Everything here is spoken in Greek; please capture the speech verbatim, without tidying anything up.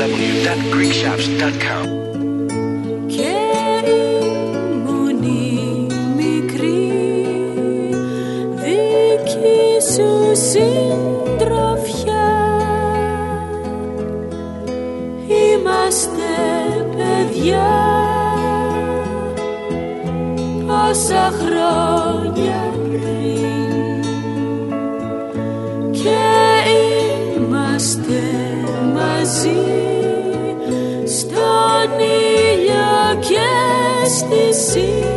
w w w dot greek shops dot com. Και ήμουν η μικρή δική σου συντροφιά. Είμαστε παιδιά πόσα χρόνια πριν και είμαστε μαζί στον ήλιο και στη σύγκρουση.